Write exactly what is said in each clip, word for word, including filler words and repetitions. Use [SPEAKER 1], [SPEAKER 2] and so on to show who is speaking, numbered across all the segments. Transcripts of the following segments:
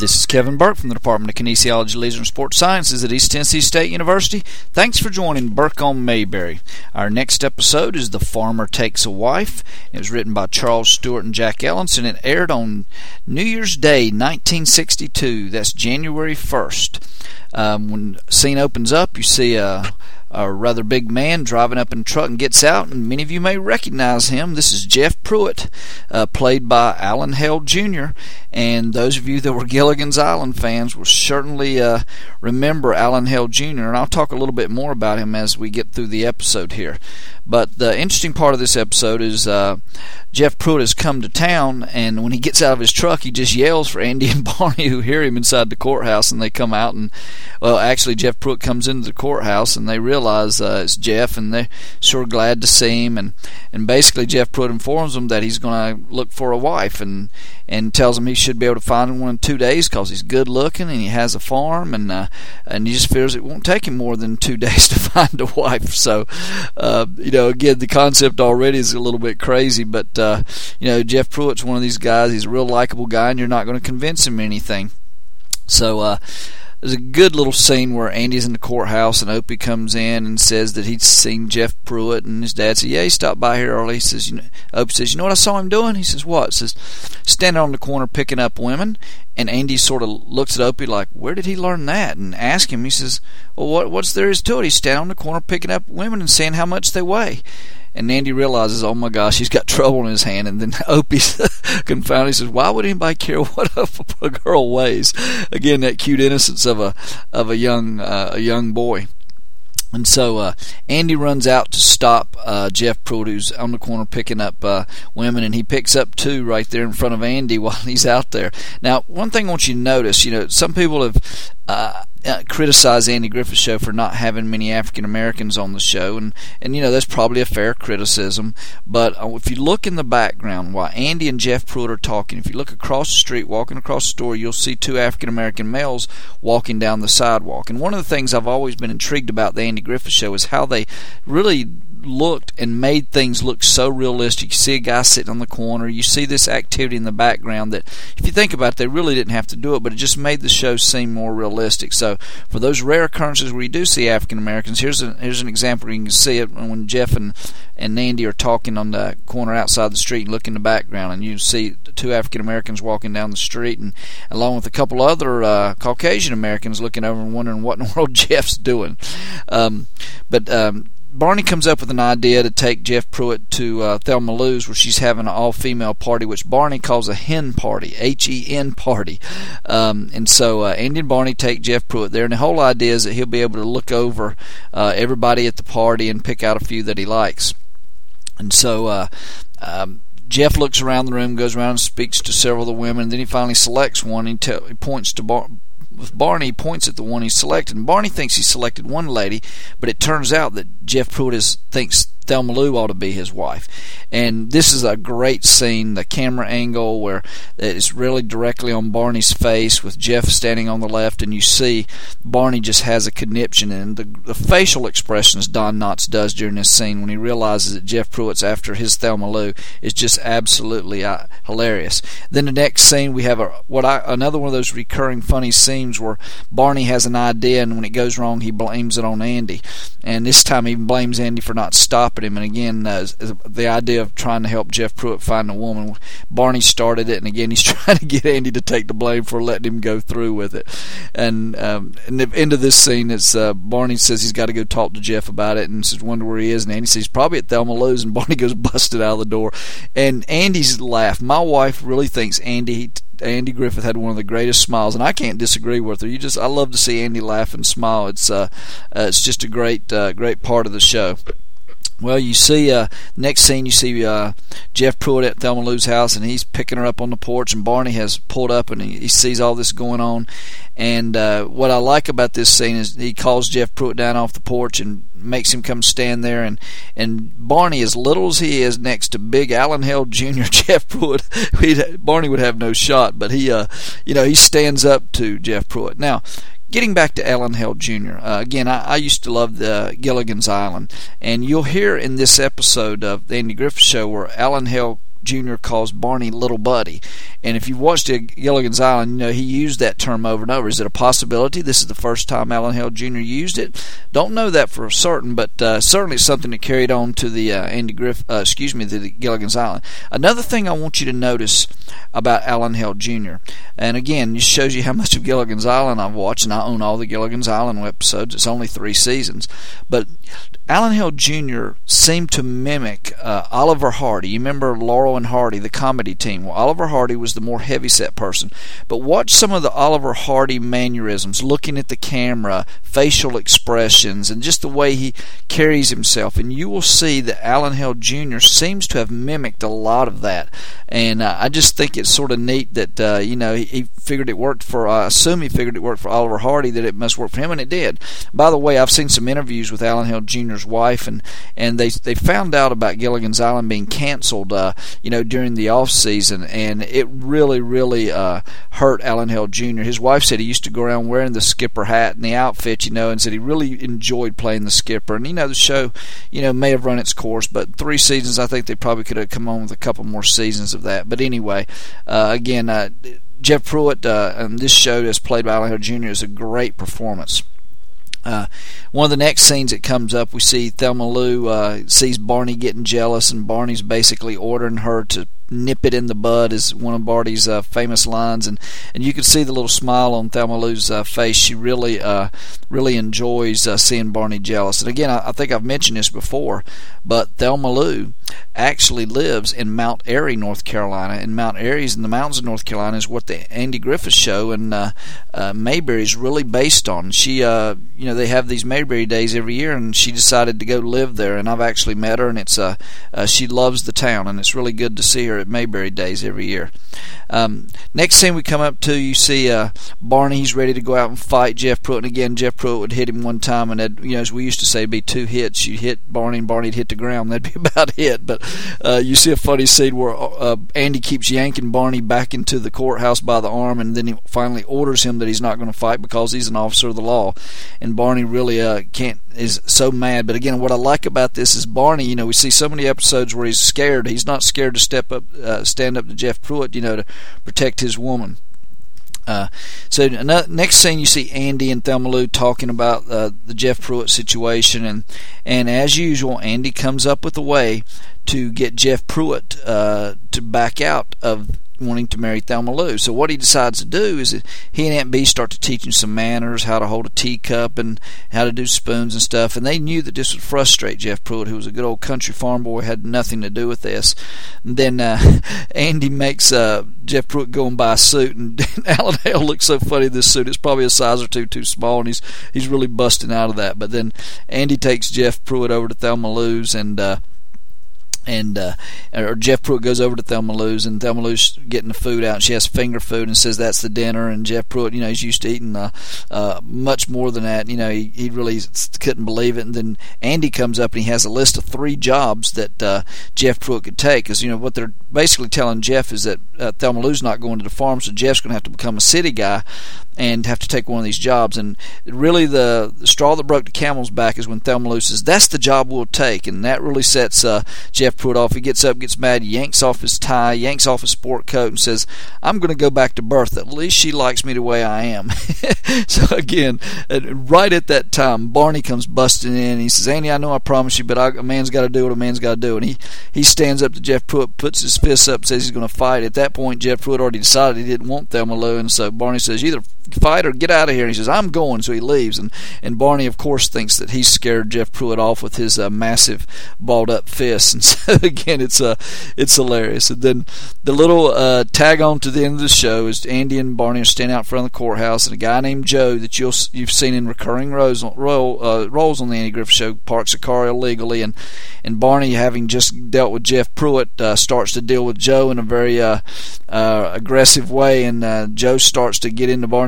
[SPEAKER 1] This is Kevin Burke from the Department of Kinesiology, Leisure, and Sports Sciences at East Tennessee State University. Thanks for joining Burke on Mayberry. Our next episode is The Farmer Takes a Wife. It was written by Charles Stewart and Jack Ellis, and it aired on New Year's Day, nineteen sixty-two. That's January first. Um, when the scene opens up, you see a, a rather big man driving up in a truck and gets out, and many of you may recognize him. This is Jeff Pruitt, uh, played by Alan Hale Junior, and those of you that were Gilligan's Island fans will certainly uh, remember Alan Hale Junior, and I'll talk a little bit more about him as we get through the episode here. But the interesting part of this episode is uh, Jeff Pruitt has come to town, and when he gets out of his truck, he just yells for Andy and Barney, who hear him inside the courthouse, and they come out, and, well, actually Jeff Pruitt comes into the courthouse, and they realize uh, it's Jeff, and they're sure glad to see him, and, and basically Jeff Pruitt informs them that he's going to look for a wife, and, and tells them he should be able to find one in two days because he's good looking, and he has a farm, and uh, and he just fears it won't take him more than two days to find a wife. So, uh, you know, again, the concept already is a little bit crazy, but, uh, you know, Jeff Pruitt's one of these guys. He's a real likable guy, and you're not going to convince him of anything. So, uh, there's a good little scene where Andy's in the courthouse, and Opie comes in and says that he's seen Jeff Pruitt, and his dad says, yeah, he stopped by here early. He says, you know, Opie says, you know what I saw him doing? He says, what? He says, standing on the corner picking up women. And Andy sort of looks at Opie like, where did he learn that? And asks him, he says, well, what, what's there is to it? He's standing on the corner picking up women and saying how much they weigh. And Andy realizes, oh my gosh, he's got trouble in his hand. And then Opie's confounded. He says, why would anybody care what a girl weighs? Again, that cute innocence of a of a young uh, a young boy. And so uh, Andy runs out to stop uh, Jeff Pruitt, who's on the corner picking up uh, women, and he picks up two right there in front of Andy while he's out there. Now, one thing I want you to notice, you know, some people have uh, uh, criticized Andy Griffith's show for not having many African Americans on the show, and, and you know, that's probably a fair criticism. But uh, if you look in the background while Andy and Jeff Pruitt are talking, if you look across the street, walking across the store, you'll see two African American males walking down the sidewalk. And one of the things I've always been intrigued about the Andy Griffith show is how they really looked and made things look so realistic. You see a guy sitting on the corner, you see this activity in the background that, if you think about it, they really didn't have to do it, but it just made the show seem more realistic. So for those rare occurrences where you do see African Americans, here's a, here's an example where you can see it when Jeff and, and Andy are talking on the corner outside the street, and look in the background, and you see two African Americans walking down the street, and along with a couple other uh, Caucasian Americans looking over and wondering what in the world Jeff's doing. Um, but um, Barney comes up with an idea to take Jeff Pruitt to uh, Thelma Lou's, where she's having an all-female party, which Barney calls a hen party, H E N party. Um, and so uh, Andy and Barney take Jeff Pruitt there, and the whole idea is that he'll be able to look over uh, everybody at the party and pick out a few that he likes. And so uh, um, Jeff looks around the room, goes around and speaks to several of the women, and then he finally selects one, and he, te- he points to Barney. With Barney, he points at the one he selected, and Barney thinks he selected one lady, but it turns out that Jeff Pruitt is, thinks Thelma Lou ought to be his wife. And this is a great scene, the camera angle where it's really directly on Barney's face with Jeff standing on the left, and you see Barney just has a conniption, and the, the facial expressions Don Knotts does during this scene when he realizes that Jeff Pruitt's after his Thelma Lou is just absolutely uh, hilarious. Then the next scene, we have a what I another one of those recurring funny scenes where Barney has an idea, and when it goes wrong, he blames it on Andy. And this time he even blames Andy for not stopping him. And again, uh, the idea of trying to help Jeff Pruitt find a woman, Barney started it, and again he's trying to get Andy to take the blame for letting him go through with it. And um, in the end of this scene, it's uh, Barney says he's got to go talk to Jeff about it, and says wonder where he is, and Andy says he's probably at Thelma Lou's, and Barney goes busted out of the door. And Andy's laugh, my wife really thinks Andy Andy Griffith had one of the greatest smiles, and I can't disagree with her. You just, I love to see Andy laugh and smile. It's uh, uh it's just a great uh, great part of the show. Well, you see, uh, next scene, you see uh, Jeff Pruitt at Thelma Lou's house, and he's picking her up on the porch, and Barney has pulled up, and he, he sees all this going on. And uh, what I like about this scene is he calls Jeff Pruitt down off the porch and makes him come stand there. And, and Barney, as little as he is next to big Alan Hale Junior, Jeff Pruitt, Barney would have no shot, but he, uh, you know, he stands up to Jeff Pruitt. Now, getting back to Alan Hale Junior, uh, again, I, I used to love the Gilligan's Island, and you'll hear in this episode of the Andy Griffith Show where Alan Hale Junior calls Barney Little Buddy. And if you've watched Gilligan's Island, you know he used that term over and over. Is it a possibility this is the first time Alan Hale Junior used it? Don't know that for certain, but uh, certainly it's something that carried on to the uh, Andy Griff, uh, excuse me, the Gilligan's Island. Another thing I want you to notice about Alan Hale Junior, and again, this shows you how much of Gilligan's Island I've watched, and I own all the Gilligan's Island episodes. It's only three seasons, but Alan Hale Junior seemed to mimic uh, Oliver Hardy. You remember Laurel and Hardy, the comedy team? Well, Oliver Hardy was the more heavyset person. But watch some of the Oliver Hardy mannerisms, looking at the camera, facial expressions, and just the way he carries himself. And you will see that Alan Hale Junior seems to have mimicked a lot of that. And uh, I just think it's sort of neat that, uh, you know, he, he figured it worked for, I assume he figured it worked for Oliver Hardy, that it must work for him, and it did. By the way, I've seen some interviews with Alan Hale Junior's wife, and, and they they found out about Gilligan's Island being canceled, uh, you know, during the off season, and it really, really uh, hurt Alan Hale Junior His wife said he used to go around wearing the skipper hat and the outfit, you know, and said he really enjoyed playing the skipper. And you know, the show, you know, may have run its course, but three seasons, I think they probably could have come on with a couple more seasons of that. But anyway, uh, again, uh, Jeff Pruitt uh, on this show, as played by Alan Hale Junior, is a great performance. Uh, one of the next scenes that comes up, we see Thelma Lou uh, sees Barney getting jealous, and Barney's basically ordering her to nip it in the bud, is one of Barney's uh, famous lines, and, and you can see the little smile on Thelma Lou's uh, face. She really uh, really enjoys uh, seeing Barney jealous. And again, I, I think I've mentioned this before, but Thelma Lou actually lives in Mount Airy, North Carolina, and Mount Airy's in the mountains of North Carolina is what the Andy Griffith Show and uh, uh, Mayberry is really based on. She, uh, you know, they have these Mayberry days every year, and she decided to go live there, and I've actually met her, and it's uh, uh, she loves the town, and it's really good to see her at Mayberry days every year. Um, next scene we come up to, you see uh, Barney. He's ready to go out and fight Jeff Pruitt, and again, Jeff Pruitt would hit him one time, and that, you know, as we used to say, it'd be two hits. You hit Barney, and Barney'd hit the ground. That'd be about it. But uh, you see a funny scene where uh, Andy keeps yanking Barney back into the courthouse by the arm, and then he finally orders him that he's not going to fight because he's an officer of the law. And Barney really uh, can't is so mad. But again, what I like about this is Barney, you know, we see so many episodes where he's scared. He's not scared to step up, uh, stand up to Jeff Pruitt, you know, to protect his woman. Uh, so next scene, you see Andy and Thelma Lou talking about uh, the Jeff Pruitt situation, and and as usual, Andy comes up with a way to get Jeff Pruitt uh, to back out of wanting to marry Thelma Lou. So what he decides to do is that he and Aunt Bee start to teach him some manners, how to hold a teacup and how to do spoons and stuff. And they knew that this would frustrate Jeff Pruitt, who was a good old country farm boy, had nothing to do with this. And then uh, Andy makes uh, Jeff Pruitt go and buy a suit, and Alan Hale looks so funny in this suit. It's probably a size or two too small, and he's he's really busting out of that. But then Andy takes Jeff Pruitt over to Thelma Lou's, and uh, And uh, or Jeff Pruitt goes over to Thelma Lou's, and Thelma Lou's getting the food out, and she has finger food and says that's the dinner. And Jeff Pruitt, you know, he's used to eating uh, uh, much more than that. You know, he, he really couldn't believe it. And then Andy comes up, and he has a list of three jobs that uh, Jeff Pruitt could take. Because, you know, what they're basically telling Jeff is that uh, Thelma Lou's not going to the farm, so Jeff's going to have to become a city guy and have to take one of these jobs. And really the, the straw that broke the camel's back is when Thelma Lou says, that's the job we'll take. And that really sets uh, Jeff Pruitt off. He gets up, gets mad, yanks off his tie, yanks off his sport coat, and says, I'm going to go back to Bertha. At least she likes me the way I am. So again, right at that time, Barney comes busting in, and he says, Andy, I know I promised you, but I, a man's got to do what a man's got to do. And he, he stands up to Jeff Pruitt, puts his fists up, and says he's going to fight. At that point, Jeff Pruitt already decided he didn't want Thelma Lou, and so Barney says, either fight or get out of here. And he says, I'm going. So he leaves, and, and Barney, of course, thinks that he's scared Jeff Pruitt off with his uh, massive balled up fists. And so again, it's uh, it's hilarious. And then the little uh, tag on to the end of the show is Andy and Barney are standing out front of the courthouse, and a guy named Joe that you'll you've seen in recurring roles role, uh, roles on the Andy Griffith Show parks a car illegally, and and Barney, having just dealt with Jeff Pruitt, uh, starts to deal with Joe in a very uh, uh, aggressive way, and uh, Joe starts to get into Barney's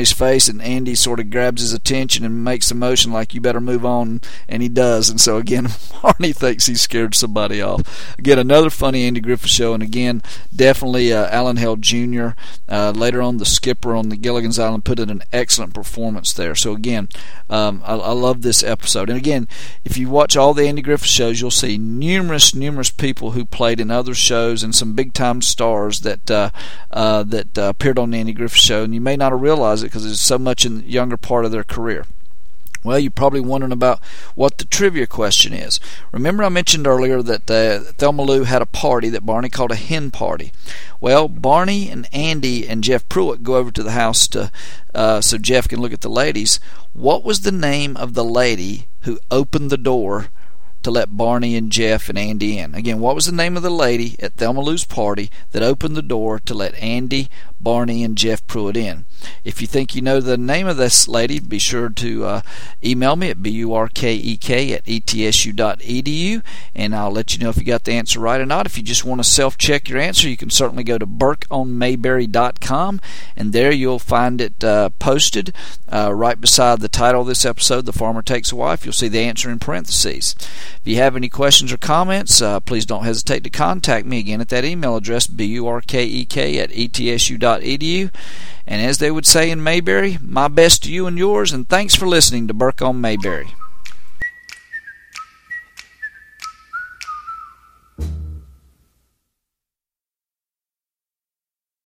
[SPEAKER 1] Barney's face, and Andy sort of grabs his attention and makes a motion like, you better move on, and he does. And so again, Barney thinks he scared somebody off. Again, another funny Andy Griffith show, and again, definitely uh, Alan Hale Junior Uh, later on, the skipper on the Gilligan's Island put in an excellent performance there. So again, um, I, I love this episode. And again, if you watch all the Andy Griffith shows, you'll see numerous, numerous people who played in other shows and some big-time stars that uh, uh, that uh, appeared on the Andy Griffith show, and you may not have realized it because it's so much in the younger part of their career. Well, you're probably wondering about what the trivia question is. Remember I mentioned earlier that uh, Thelma Lou had a party that Barney called a hen party. Well, Barney and Andy and Jeff Pruitt go over to the house to uh, so Jeff can look at the ladies. What was the name of the lady who opened the door to let Barney and Jeff and Andy in? Again, what was the name of the lady at Thelma Lou's party that opened the door to let Andy, Barney, and Jeff Pruitt in? If you think you know the name of this lady, be sure to uh, email me at burkek at e t s u dot e d u, and I'll let you know if you got the answer right or not. If you just want to self-check your answer, you can certainly go to burke on mayberry dot com, and there you'll find it uh, posted uh, right beside the title of this episode, The Farmer Takes a Wife. You'll see the answer in parentheses. If you have any questions or comments, uh, please don't hesitate to contact me again at that email address, burkek at e t s u dot e d u. And as they would say in Mayberry, my best to you and yours, and thanks for listening to Burke on Mayberry.